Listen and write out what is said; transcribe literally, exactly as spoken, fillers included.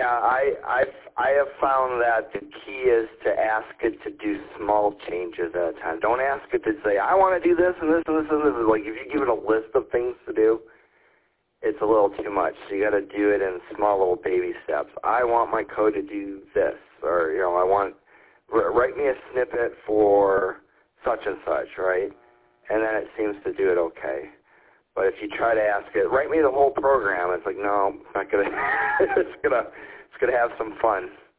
I I've I have found that the key is to ask it to do small changes at a time. Don't ask it to say, I want to do this and this and this and this. Like if you give it a list of things to do, it's a little too much. So you got to do it in small little baby steps. I want my code to do this, or you know, I want write me a snippet for such and such, right? And then it seems to do it okay. But if you try to ask it, write me the whole program, it's like, no, it's not gonna. it's gonna, it's gonna have some fun.